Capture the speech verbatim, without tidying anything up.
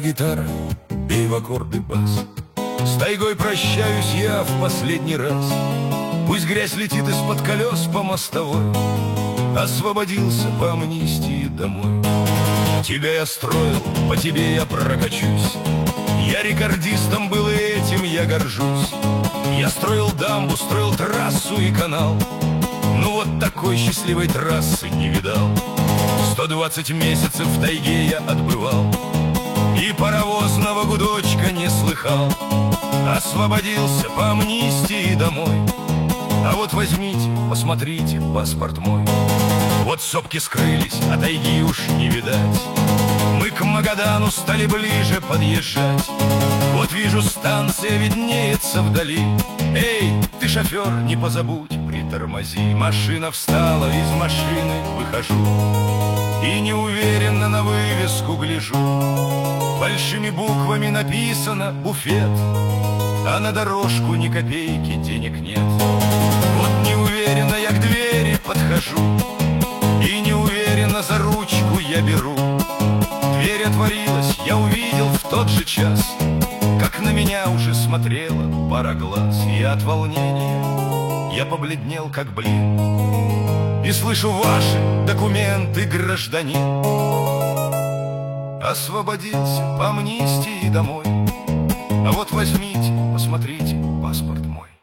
гитара, бей в аккорды бас. С тайгой прощаюсь я в последний раз. Пусть грязь летит из-под колес по мостовой. Освободился по амнистии домой. Тебя я строил, по тебе я прокачусь. Я рекордистом был, и этим я горжусь. Я строил дамбу, строил трассу и канал. Ну вот такой счастливой трассы не видал. Сто двадцать месяцев в тайге я отбывал, и паровозного гудочка не слыхал. Освободился по амнистии домой. А вот возьмите, посмотрите паспорт мой. Вот сопки скрылись, а тайги уж не видать. Мы к Магадану стали ближе подъезжать. Вот вижу, станция виднеется вдали. Эй, ты, шофер, не позабудь, притормози. Машина встала, из машины выхожу и неуверенно на вывеску гляжу. Большими буквами написано «Буфет», а на дорожку ни копейки денег нет. Вот неуверенно я к двери подхожу и неуверенно за ручку я беру. Дверь отворилась, я увидел в тот же час, как на меня уже смотрела пара глаз. И от волнения я побледнел, как блин, и слышу: ваши документы, гражданин. Освободился по амнистии домой. А вот возьмите, посмотрите паспорт мой.